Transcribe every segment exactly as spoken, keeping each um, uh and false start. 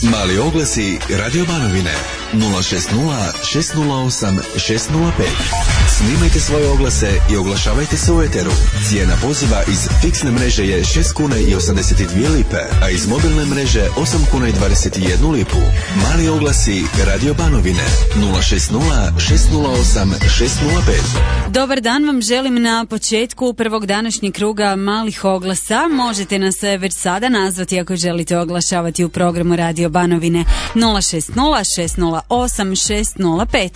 Mali oglasi Radio Banovine nula šest nula šest nula osam šest nula pet. Snimajte svoje oglase i oglašavajte se u eteru. Cijena poziva iz fiksne mreže je šest kuna i osamdeset dvije lipe, a iz mobilne mreže osam kuna i dvadeset jednu lipu. Mali oglasi Radio Banovine nula šest nula šest nula osam šest nula pet. Dobar dan vam želim na početku prvog današnjeg kruga malih oglasa. Možete nas već sada nazvati ako želite oglašavati u programu Radio Banovine nula šest nula šest nula osam šest nula pet.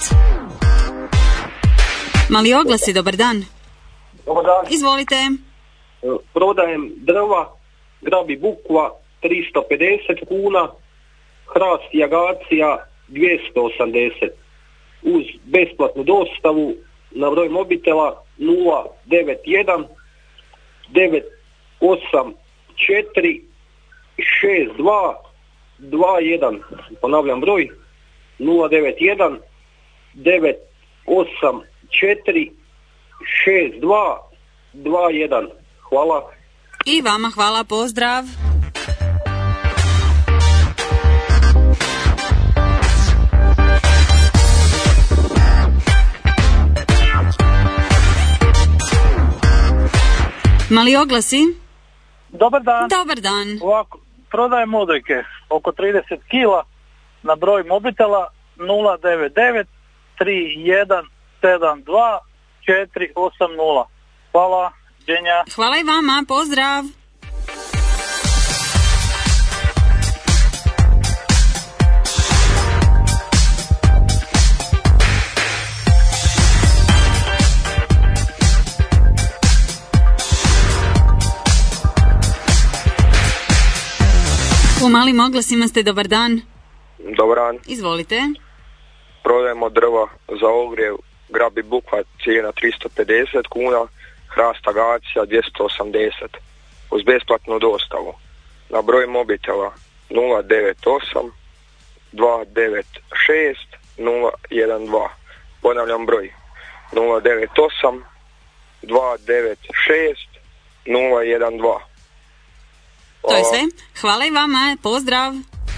Mali oglasi, dobar dan. Dobar dan. Izvolite. Prodajem drva, grab i bukva tristo pedeset kuna, hrast i agacija dvjesto osamdeset. Uz besplatnu dostavu na broj mobitela nula devet jedan devet osam četiri šest dva dva jedan. Ponavljam broj nula devet jedan devet osam četiri šest dva dva jedan. Hvala. I vama hvala, pozdrav. Mali oglasi. Dobar dan. Dobar dan. Ovako, prodajem odojke oko trideset kila na broj mobitela nula devet devet tri jedan sedam dva četiri osam nula. Hvala, dženja. Hvala i vama, pozdrav. U malim oglasima ste, dobar dan. Dobar dan. Izvolite. Prodajemo drva za ogrjev, grab i bukva cijena tristo pedeset kuna, hrast agacija dvjesto osamdeset. Uz besplatnu dostavu. Na broj mobitela nula devet osam dva devet šest nula jedan dva. Ponavljam broj nula devet osam dva devet šest nula jedan dva. To je sve. Hvala i vama. Pozdrav.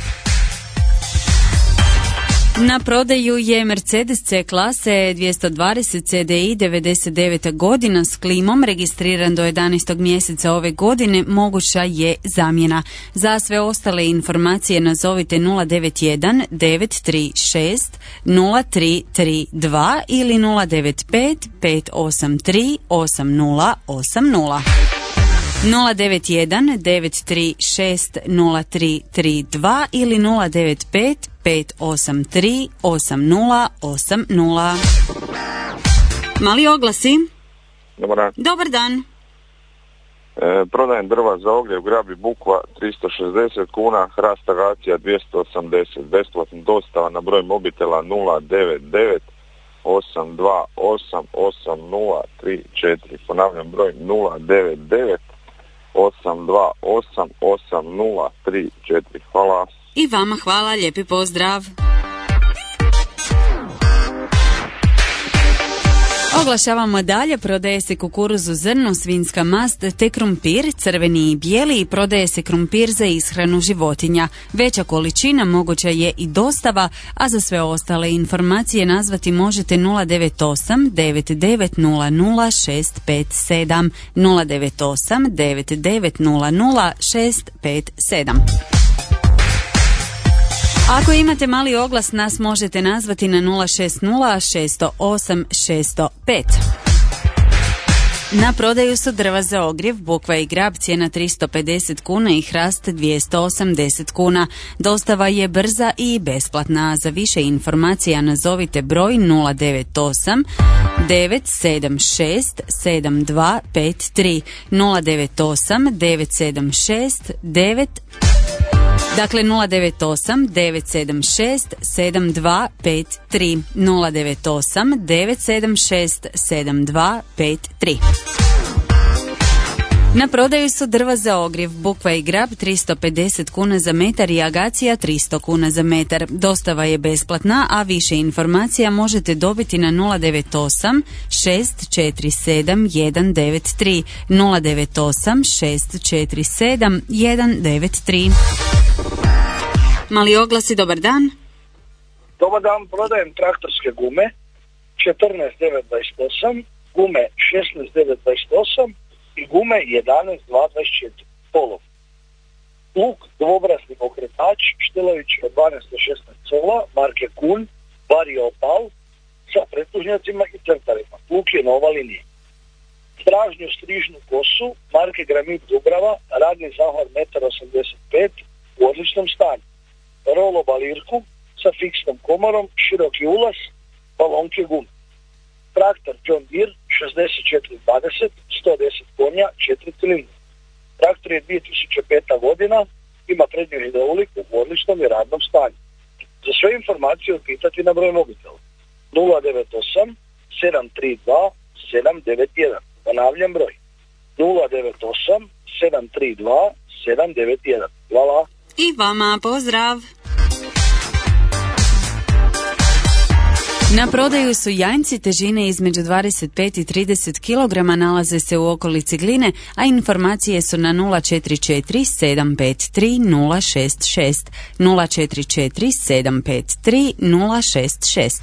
Na prodaju je Mercedes C klase dvjesto dvadeset C D I devedeset deveta godina s klimom, registriran do jedanaestog mjeseca ove godine, moguća je zamjena. Za sve ostale informacije nazovite nula devet jedan devet tri šest nula tri tri dva ili nula devet pet pet osam tri osam nula osam nula. nula devet jedan devet tri šest nula tri tri dva ili nula devet pet pet osam tri osam nula osam nula. Mali oglasi. Dobar dan. Dobar dan. E, prodajem drva za ogrjev, grab i bukva tristo šezdeset kuna, hrast agacija dvjesto osamdeset, besplatna dostava na broj mobitela nula devet devet osam dva osam osam nula tri četiri. Ponavljam broj nula devet devet osam dva osam osam nula tri četiri. Hvala. I vama hvala, lijepi pozdrav. Oglašavamo dalje, prodaje se kukuruz u zrnu, svinjska mast te krumpir, crveni i bijeli, i prodaje se krumpir za ishranu životinja. Veća količina moguća je i dostava, a za sve ostale informacije nazvati možete nula devet osam devet devet nula nula šest pet sedam nula devet osam devet devet nula nula šest pet sedam. Ako imate mali oglas, nas možete nazvati na nula šest nula šest nula osam šest nula pet. Na prodaju su drva za ogrjev, bukva i grab, cijena tristo pedeset kuna i hrast dvjesto osamdeset kuna. Dostava je brza i besplatna. Za više informacija nazovite broj nula devet osam devet sedam šest sedam dva pet tri nula devet osam devet sedam šest devet Dakle nula devet osam devet sedam šest sedam dva pet tri nula devet osam devet sedam šest sedam dva pet tri. Na prodaju su drva za ogrjev, bukva i grab tristo pedeset kuna za metar i agacija tristo kuna za metar. Dostava je besplatna, a više informacija možete dobiti na nula devet osam šest četiri sedam jedan devet tri nula devet osam šest četiri sedam jedan devet tri. Mali oglasi, dobar dan. Dobar dan, prodajem traktorske gume četrnaest devet dvadeset osam, gume šesnaest devet dvadeset osam i gume jedanaest dva dvadeset četiri. Polov. Luk, dvobrazni pokretač, Štilović od dvanaest do šesnaest cola, marke Kun, Vario Opal, sa pretlužnjacima i crtarima. Luk je nova linija. Stražnju strižnu kosu, marke Granit Dubrava, radni zahvat jedan osamdeset pet u odličnom stanju. Rolo balirku sa fiksnom komorom, široki ulaz, balonke gume. Traktor John Deere šezdeset četiri dvadeset, sto deset konja, četiri cilindra. Traktor je dvije tisuće peta godina, ima prednju hidrauliku u odličnom i radnom stanju. Za sve informacije upitati na broj mobitela nula devet osam sedam tri dva sedam devet jedan. Ponavljam broj nula devet osam sedam tri dva sedam devet jedan. Hvala. I vama pozdrav. Na prodaju su janjci težine između dvadeset pet i trideset kilograma, nalaze se u okolici Gline, a informacije su na nula četiri četiri sedam pet tri nula šest šest, nula četiri četiri sedam pet tri nula šest šest.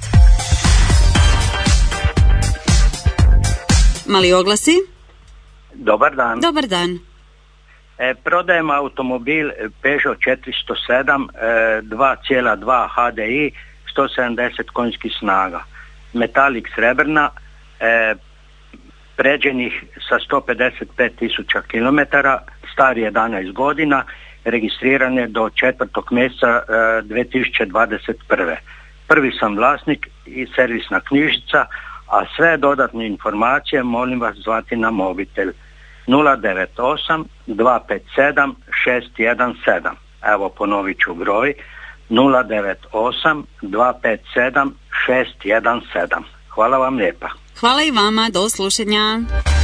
Mali oglasi. Dobar dan. Dobar dan. E, prodajem automobil Peugeot četiristo sedam e, dva cijela dva H D I, sto sedamdeset konjskih snaga. Metalik srebrna, e, pređenih sa sto pedeset pet tisuća kilometara, star jedanaest godina, registriran je do četvrtog mjeseca e, dvije tisuće dvadeset prve. Prvi sam vlasnik i servisna knjižica, a sve dodatne informacije molim vas zvati na mobitel nula devet osam dva pet sedam šest jedan sedam. Evo ponovit ću broj nula devet osam dva pet sedam šest jedan sedam. Hvala vam lijepa. Hvala i vama, do slušanja.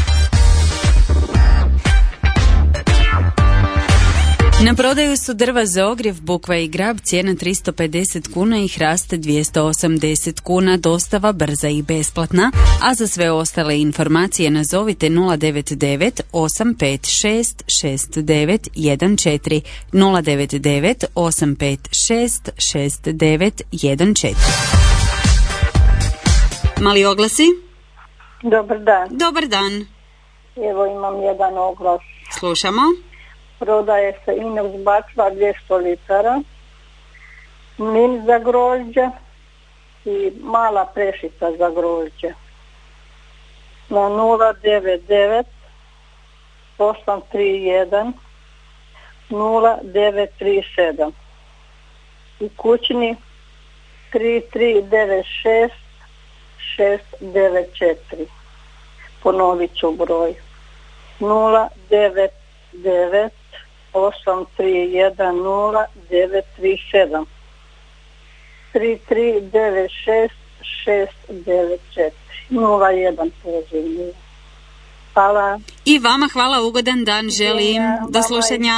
Na prodaju su drva za ogrjev, bukva i grab, cijena tristo pedeset kuna i hraste dvjesto osamdeset kuna, dostava brza i besplatna, a za sve ostale informacije nazovite nula devet devet osam pet šest šest devet jedan četiri, nula devet devet osam pet šest šest devet jedan četiri. Mali oglasi. Dobar dan. Dobar dan. Evo imam jedan oglas. Slušamo. Prodaje se Inox bačva dvjesto litara, mlin za grožđe i mala prešica za grožđe. Na nula devet devet osam tri jedan nula devet tri sedam. U kućni tri tri devet šest šest devet četiri. Ponovit ću broj nula devet devet osam tri jedan nula devet tri sedam, tri tri devet šest šest devet četiri, nula jedan poziv. Hvala. I vama hvala, ugodan dan želim. Do slušanja.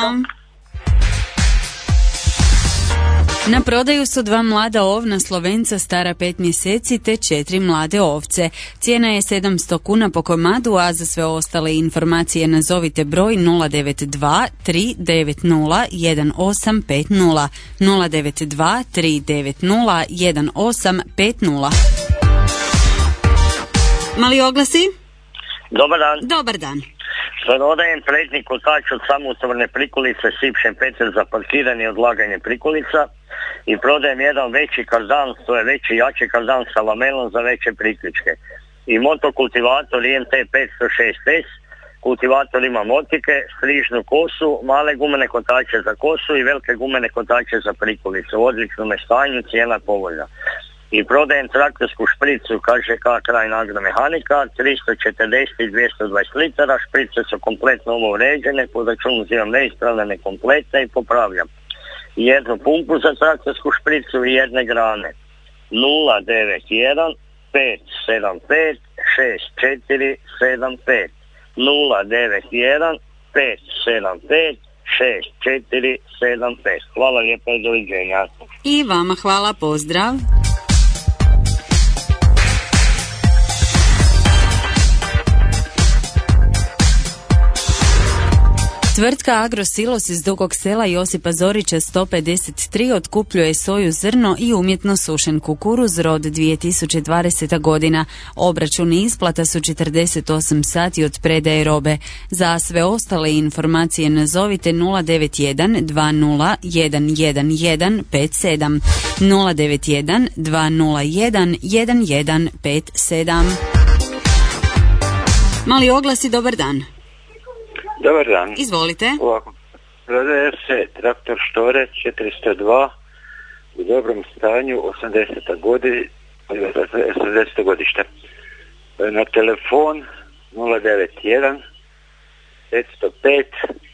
Na prodaju su dva mlada ovna Slovenca stara pet mjeseci te četiri mlade ovce. Cijena je sedamsto kuna po komadu, a za sve ostale informacije nazovite broj nula devet dva tri devet nula jedan osam pet nula, nula devet dva tri devet nula jedan osam pet nula. Mali oglasi? Dobar dan. Dobar dan. Prodajem prednji kotač od samotvorne prikolice Sipšen Peter za parkiranje i odlaganje prikolica i prodajem jedan veći kardan, to je veći jači kardan sa lamelom za veće priključke. I motokultivator I M T petsto šest S, kultivator ima motike, strižnu kosu, male gumene kotače za kosu i velike gumene kotače za prikolice. U odličnom stanju, cijena povoljna. I prodajem traktorsku špricu K Ž K Krajina agromehanika, tristo četrdeset i dvjesto dvadeset litara, šprice su kompletno ovo uređene, po računu uzimam neispravne, nekompletne i popravljam. Jednu pumpu za traktorsku špricu i jedne grane. nula devet jedan pet sedam pet šest četiri sedam pet, nula devet jedan pet sedam pet šest četiri sedam pet. Hvala lijepo i doviđenja. I vama hvala, pozdrav. Tvrtka Agrosilos iz Dugog Sela Josipa Zorića sto pedeset tri otkupljuje soju, zrno i umjetno sušen kukuruz rod dvije tisuće dvadeseta godina. Obračun i isplata su četrdeset osam sati od predaje robe. Za sve ostale informacije nazovite nula devet jedan dva nula jedan jedan jedan pet sedam nula devet jedan dva nula jedan jedan jedan pet sedam. Mali oglasi, dobar dan. Dobar dan. Izvolite. Ovako. Prodaje se traktor Štore četiristo dva u dobrom stanju, osamdeseta godina, osamdeseto godište. Na telefon nula devet jedan petsto pet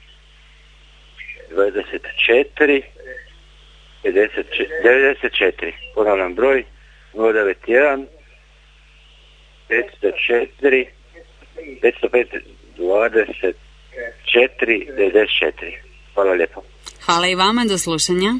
dvadeset četiri devedeset četiri. Ponavljam broj nula devet jedan petsto četiri petsto pet dvadeset četiri devedeset četiri. Hvala lijepo. Hvala i vama, do slušanja.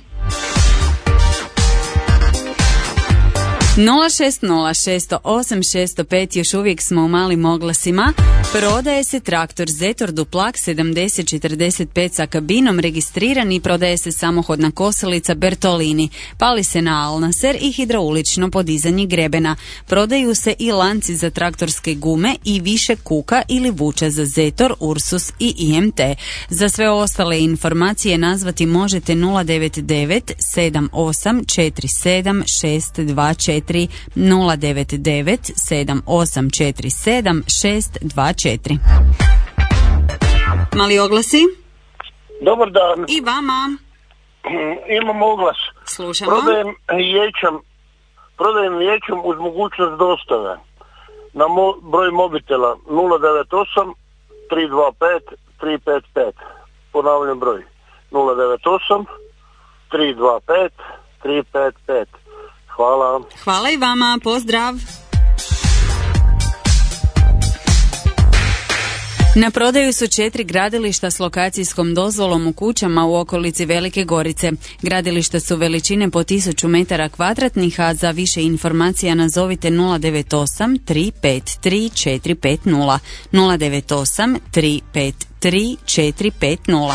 nula šest nula šest zero osam šest zero pet, još uvijek smo u malim oglasima. Prodaje se traktor Zetor Duplak sedamdeset četrdeset pet sa kabinom, registriran i prodaje se samohodna kosilica Bertolini. Pali se na alnaser i hidraulično podizanje grebena. Prodaju se i lanci za traktorske gume i više kuka ili vuča za Zetor, Ursus i I M T. Za sve ostale informacije nazvati možete nula devet devet sedam osam četiri sedam šest dva četiri nula devet devet sedam osam četiri sedam šest dva četiri. Mali oglasi? Dobar dan. I vama. Imam oglas. Slušamo. Prodajem ječam, prodajem ječam uz mogućnost dostave. Na mo- broj mobitela nula devet osam tri dva pet tri pet pet. Ponavljam broj nula devet osam tri dva pet tri pet pet. Hvala. Hvala i vama, pozdrav. Na prodaju su četiri gradilišta s lokacijskom dozvolom u kućama u okolici Velike Gorice. Gradilišta su veličine po tisuću metara kvadratnih, a za više informacija nazovite nula devet osam tri pet tri četiri pet nula nula devet osam tri pet tri četiri pet nula.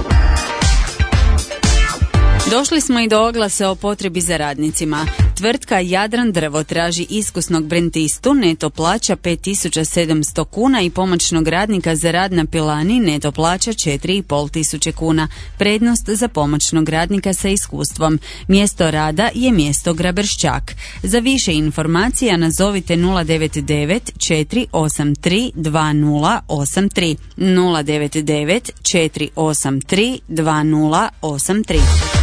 Došli smo i do oglasa o potrebi za radnicima. Tvrtka Jadran drvo traži iskusnog brentistu, neto plaća pet tisuća sedamsto kuna i pomoćnog radnika za rad na pilani, neto plaća četiri i pol tisuće kuna. Prednost za pomoćnog radnika sa iskustvom. Mjesto rada je mjesto Graberšćak. Za više informacija nazovite nula devet devet četiri osam tri dva nula osam tri nula devet devet četiri osam tri dva nula osam tri.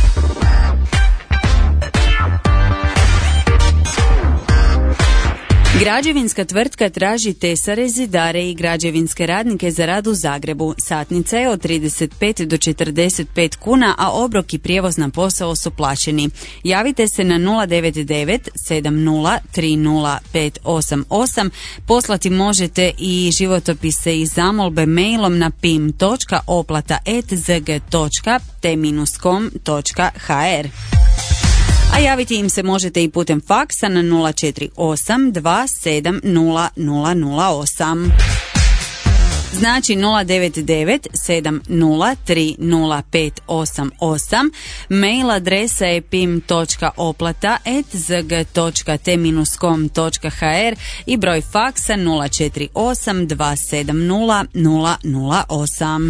Građevinska tvrtka traži tesare, zidare i građevinske radnike za rad u Zagrebu. Satnica je od trideset pet do četrdeset pet kuna, a obrok i prijevoz na posao su plaćeni. Javite se na nula devet devet sedam nula tri nula pet osam osam. Poslati možete i životopise i zamolbe mailom na pim točka oplata at zg točka te com točka h r. A javiti im se možete i putem faksa na nula četiri osam dva sedam nula nula nula osam. Znači nula devet devet sedam nula tri nula pet osam osam. Mail adresa je pim točka oplata at zg točka te com točka h r i broj faksa nula četiri osam dva sedam nula nula nula osam.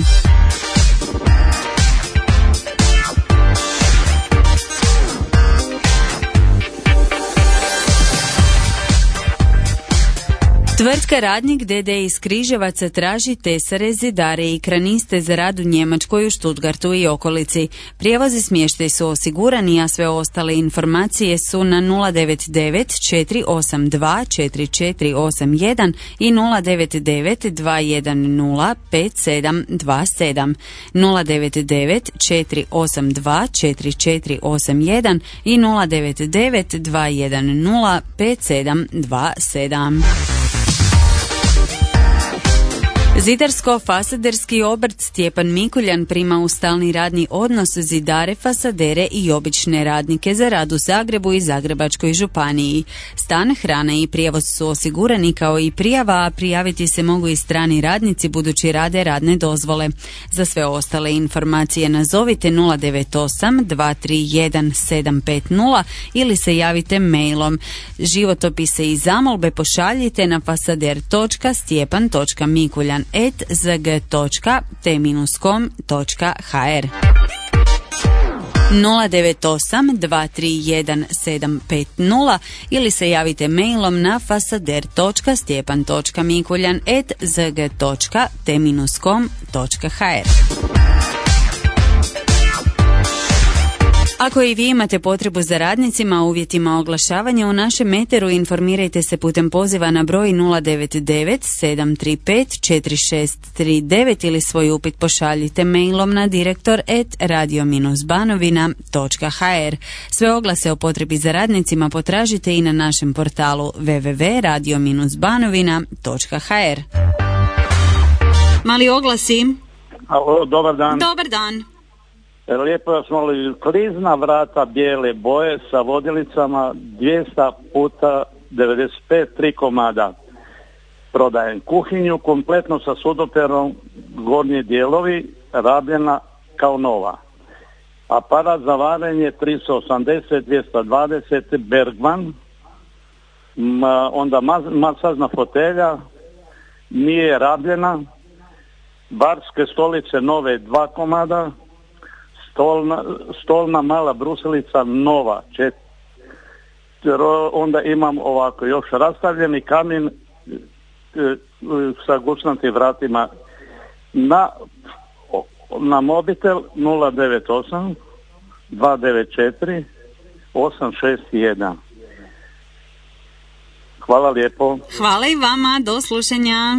Tvrtka Radnik D D iz Križevaca traži tesare, zidare i kraniste za rad u Njemačkoj, u Stuttgartu i okolici. Prijevoz i smještaj su osigurani, a sve ostale informacije su na nula devet devet četiri osam dva četiri četiri osam jedan i nula devet devet dva jedan nula pet sedam dva sedam nula devet devet četiri osam dva četiri četiri osam jedan i nula devet devet dva jedan nula pet sedam dva sedam. Zidarsko-fasaderski obrt Stjepan Mikuljan prima u stalni radni odnos zidare, fasadere i obične radnike za rad u Zagrebu i Zagrebačkoj županiji. Stan, hrana i prijevoz su osigurani kao i prijava, a prijaviti se mogu i strani radnici budući rade radne dozvole. Za sve ostale informacije nazovite nula devet osam dva tri jedan sedam pet nula ili se javite mailom. Životopise i zamolbe pošaljite na fasader točka stjepan točka mikuljan et zg točka te com točka h r. nula devet osam dva tri jedan sedam pet nula ili se javite mailom na fasader točka stjepan točka mikuljan et zg točka te com točka h r. Ako i vi imate potrebu za radnicima u uvjetima oglašavanja u našem eteru, informirajte se putem poziva na broj nula devet devet sedam tri pet četiri šest tri devet ili svoj upit pošaljite mailom na direktor et radio banovina točka h r. Sve oglase o potrebi za radnicima potražite i na našem portalu w w w točka radio banovina točka h r. Mali oglasi. Alo, dobar dan. Dobar dan. Lijepo vas molim, klizna vrata bijele boje sa vodilicama dvjesto puta devedeset pet, tri komada. Prodajem kuhinju kompletno sa sudoperom, gornji dijelovi, rabljena kao nova. Aparat za varenje tristo osamdeset dvjesto dvadeset Bergman, ma, onda masažna fotelja, nije rabljena, barske stolice nove dva komada, Stolna, stolna mala brusilica nova četiri. Onda imam ovako još rastavljeni kamin e, sa gučnatim vratima na, na mobitel nula devet osam dva devet četiri osam šest jedan. Hvala lijepo. Hvala i vama, do slušanja.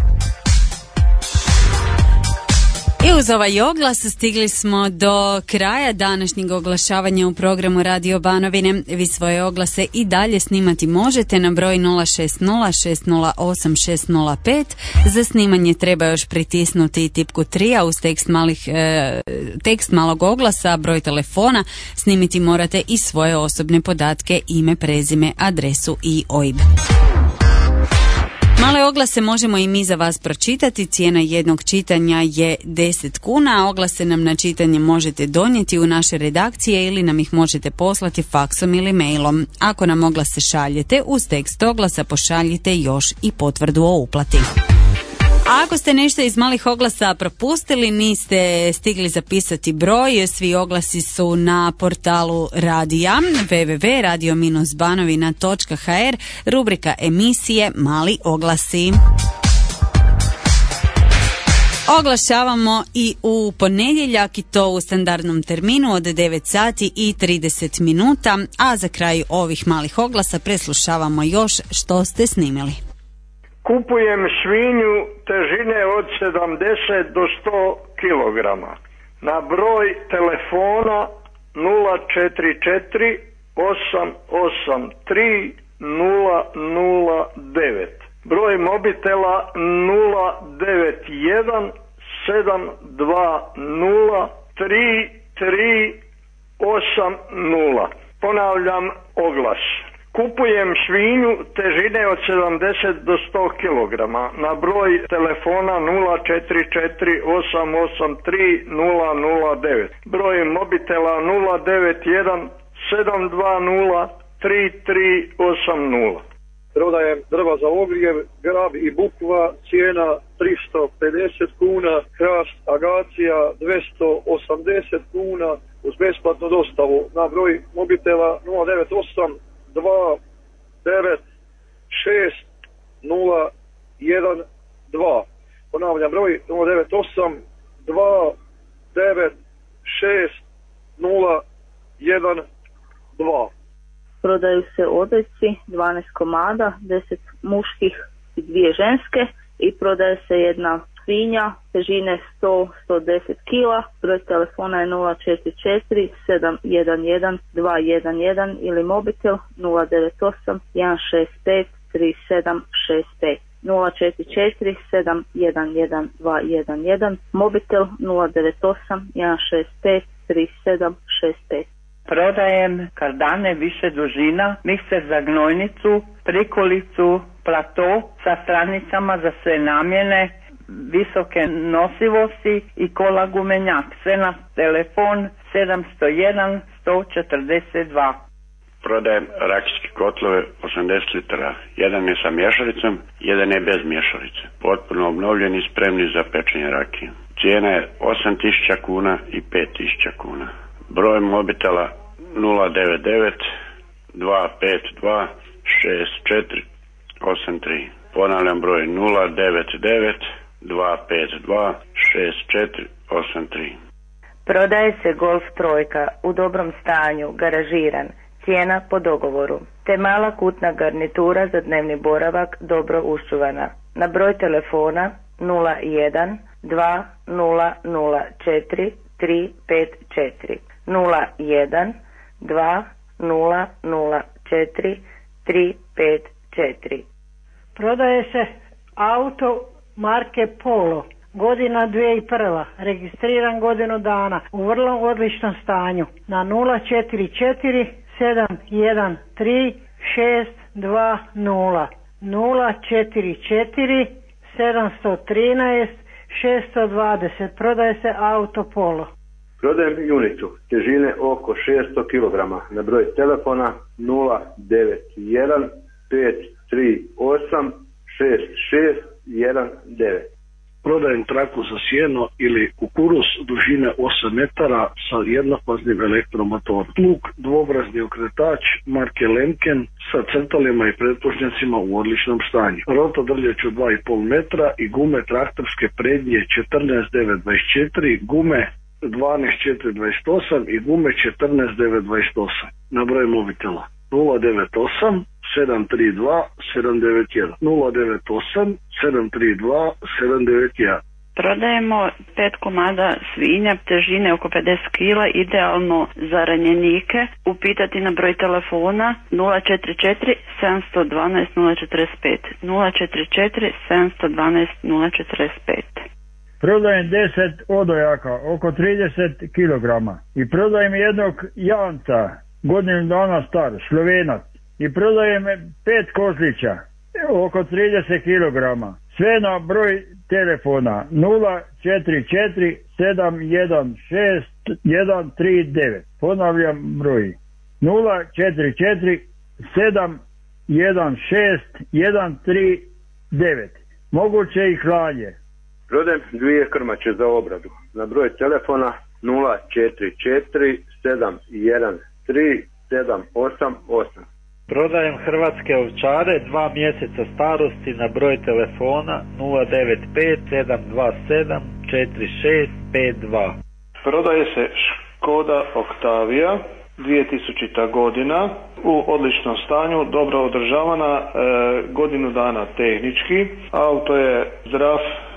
I uz ovaj oglas stigli smo do kraja današnjeg oglašavanja u programu Radio Banovine. Vi svoje oglase i dalje snimati možete na broj nula šest nula šest nula osam šest nula pet. Za snimanje treba još pritisnuti tipku tri, a uz tekst, malih, e, tekst malog oglasa, broj telefona, snimiti morate i svoje osobne podatke, ime, prezime, adresu i O I B. Male oglase možemo i mi za vas pročitati, cijena jednog čitanja je deset kuna, a oglase nam na čitanje možete donijeti u naše redakcije ili nam ih možete poslati faksom ili mailom. Ako nam oglase šaljete, uz tekst oglasa pošaljite još i potvrdu o uplati. A ako ste nešto iz malih oglasa propustili, niste stigli zapisati broj, svi oglasi su na portalu radija w w w točka radio banovina točka h r, rubrika emisije Mali oglasi. Oglašavamo i u ponedjeljak i to u standardnom terminu od devet sati i trideset minuta, a za kraj ovih malih oglasa preslušavamo još što ste snimili. Kupujem svinju težine od sedamdeset do sto kilograma. Na broj telefona nula četiri četiri osam osam tri nula nula devet. Broj mobitela nula devet jedan sedam dva nula tri tri osam nula. Ponavljam oglas. Kupujem svinju težine od sedamdeset do sto kilograma na broj telefona nula četiri četiri osam osam tri nula nula devet. Broj mobitela nula devet jedan sedam dva nula tri tri osam nula. Prodajem drva za ogrjev, grab i bukva, cijena tristo pedeset kuna, hrast agacija dvjesto osamdeset kuna uz besplatnu dostavu na broj mobitela nula devet osam dva devet šest nula jedan dva. Ponavljam broj nula devet osam dva devet šest nula jedan dva. Prodaju se odojci, dvanaest komada, deset muških i dvije ženske i prodaje se jedna svinja težine sto do sto deset kila. Broj telefona je nula četiri četiri sedam jedan jedan dva jedan jedan ili mobitel nula devet osam jedan šest pet tri sedam šest pet. nula četiri četiri sedam jedan jedan dva jedan jedan, mobitel nula devet osam jedan šest pet tri sedam šest pet. Prodajem kardane više dužina, mikser za gnojnicu, prikolicu, plato sa stranicama za sve namjene, visoke nosivosti i kola gumenjak. Sve na telefon sedam zero jedan sto četrdeset dva. Prodajem rakijske kotlove osamdeset litara. Jedan je sa mješalicom, jedan je bez mješalice. Potpuno obnovljeni i spremni za pečenje rakije. Cijena je osam tisuća kuna i pet tisuća kuna. Broj mobitela nula devet devet dva pet dva šest četiri osam tri. Ponavljam broj nula devet devet dva pet dva šest četiri osam tri. Prodaje se Golf trojka u dobrom stanju, garažiran, cijena po dogovoru, te mala kutna garnitura za dnevni boravak dobro uščuvana. Na broj telefona nula jedan dva nula nula četiri tri pet četiri, nula jedan dva nula nula četiri tri pet četiri. Prodaje se auto marke Polo, godina dvije tisuće prva, registriran godinu dana, u vrlo odličnom stanju, na nula četiri četiri sedam jedan tri šest dva nula, nula četiri četiri sedam jedan tri šest dvadeset. Prodaje se auto Polo. Prodajem junicu težine oko šesto kilograma na broj telefona nula devet jedan pet tri osam šest šest jedan devet. Prodajem traku za sjeno ili kukuruz dužine osam metara sa jednofaznim elektromotorom. Plug dvobrazni okretač marke Lemken sa crtalima i pretpožnjacima u odličnom stanju. Rota drljač od dva i pol metra i gume traktorske prednje četrnaest devet dvadeset četiri, gume dvanaest četiri dvadeset osam i gume četrnaest devet dvadeset osam. Na broj mobitela nula devet osam sedam tri dva sedam devet jedan, nula devet osam sedam tri dva sedam devet jedan. Prodajemo pet komada svinja težine oko pedeset kila, idealno za ranjenike. Upitati na broj telefona nula četiri četiri sedam jedan dva nula četiri pet, nula četiri četiri sedam jedan dva nula četiri pet. Prodajem deset odojaka, oko trideset kilograma. I prodajem jednog janca, godinu dana star, Slovenac. I prodajem pet kozlića, oko trideset kilograma. Sve na broj telefona nula četiri četiri sedam jedan šest jedan tri devet. Ponavljam broj nula četiri četiri sedam jedan šest jedan tri devet. Moguće i klanje. Prodajem dvije krmače za obradu na broj telefona nula četiri četiri sedam jedan tri sedam osam osam. Prodajem hrvatske ovčare dva mjeseca starosti na broj telefona nula devet pet sedam dva sedam četiri šest pet dva. Prodaje se Škoda Octavia dvije tisućita godina u odličnom stanju, dobro održavana, e, godinu dana tehnički. Auto je zdrav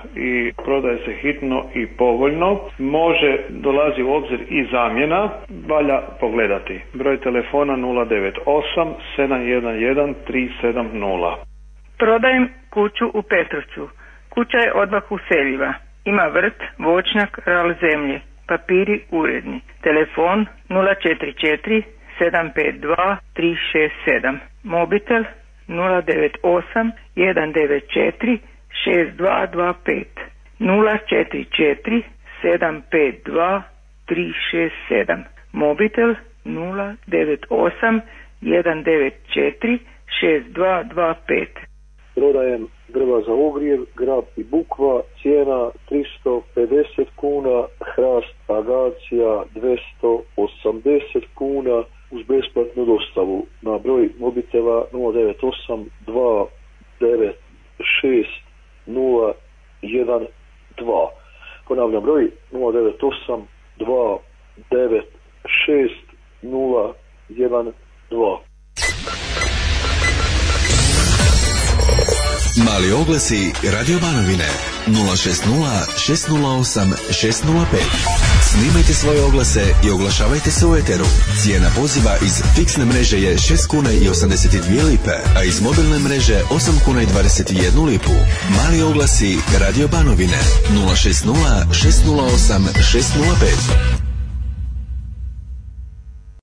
i prodaje se hitno i povoljno. Može, dolazi u obzir i zamjena, valja pogledati. Broj telefona nula devet osam sedam jedan jedan tri sedam nula. Prodajem kuću u Petrovcu. Kuća je odmah useljiva. Ima vrt, voćnjak, ral zemlje. Papiri uredni. Telefon nula četiri četiri sedam pet dva tri šest sedam. Mobitel nula devet osam jedan devet četiri šest dva dva pet, nula četiri četiri sedam pet dva tri šest sedam. Mobitel nula devet osam jedan devet četiri šest dva dva pet. Prodajem drva za ogrjev, grab i bukva, cijena tristo pedeset kuna, hrast agacija dvjesto osamdeset kuna uz besplatnu dostavu na broj mobitela nula devet osam dva devet šest nula jedan dva. Ponavljam broj nula devet osam dva devet šest nula jedan dva. Mali oglasi Radio Banovine nula šest nula šest nula osam šest nula pet. Snimajte svoje oglase i oglašavajte se u eteru. Cijena poziva iz fiksne mreže je šest kuna i osamdeset dvije lipe, a iz mobilne mreže osam kuna i dvadeset jednu lipu. Mali oglasi Radio Banovine nula šest nula šest nula osam šest nula pet.